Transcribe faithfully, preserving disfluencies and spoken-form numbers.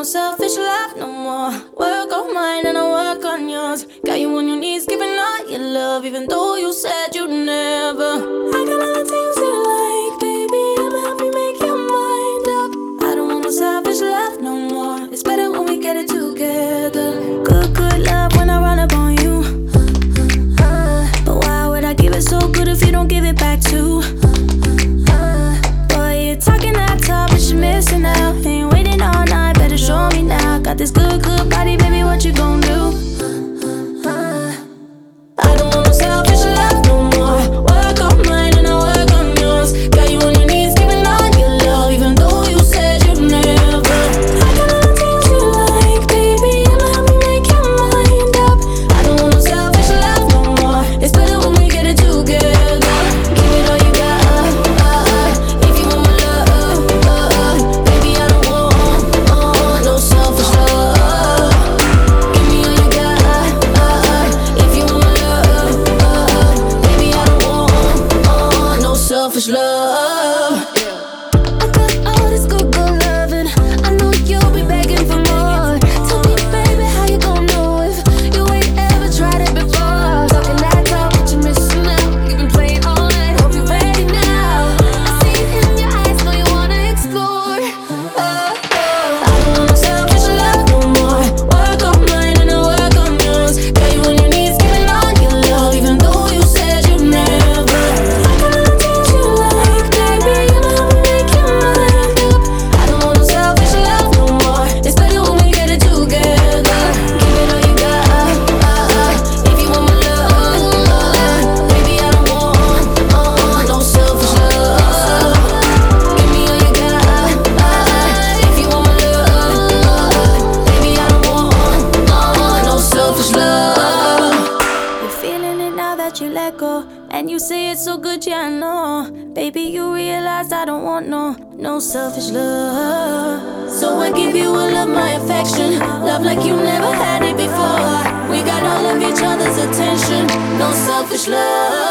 selfish love no more. Work on mine and I work on yours. Got you on your knees, giving all your love, even though you said you'd never. I got all the things you like, baby. I'ma help you make your mind up. I don't want no selfish love no more. It's better when we get it together. Good, good love when I run up on you. Uh, but why would I give it so good if you don't give it back too? Uh, boy, you're talking that talk, but you're missing out. Ain't waiting all night, better show me now. Got this good, good body, baby, what you gon' do? Uh, I don't want no selfish love no more. Work on mine and I work on yours. Got you on your knees, giving all your love, even though you said you'd never. I got all the things you like, baby. I'ma help you make your mind up. I don't want no selfish love no more. It's better when we get it together. Give it all you got, uh, uh, if you want my love, uh, uh, baby, I don't want uh, no selfish love. Give me all you got, uh, uh, if you want my love, uh, uh, baby, I don't want uh, no selfish love. I got all this good, good loving. I know you'll be begging for more. Tell me, baby, how you gon' know if you ain't ever tried it before? Talking that talk, but you're missing out. You've been playing all night, hope you're ready now. I see it in your eyes, know you wanna explore. Oh, oh. I don't want no selfish love no more. Work on mine and I work on yours. Got you on your knees, giving all your love, even though you said you'd never. I got all the things you like, baby. I'ma help you make your mind up. I don't want no selfish love no more. It's better when we get it together. Give it all you got, uh, uh, if you want my love, uh, baby, I don't want uh, no selfish love. Give me all you got, uh, if you want my love, uh, baby, I don't want uh, no selfish love. You're feeling it now that you let go, and you say it's so good, yeah, I know. Baby, you realize I don't want no, no selfish love. So I give you all of my affection, love like you never had it before. We got all of each other's attention, no selfish love.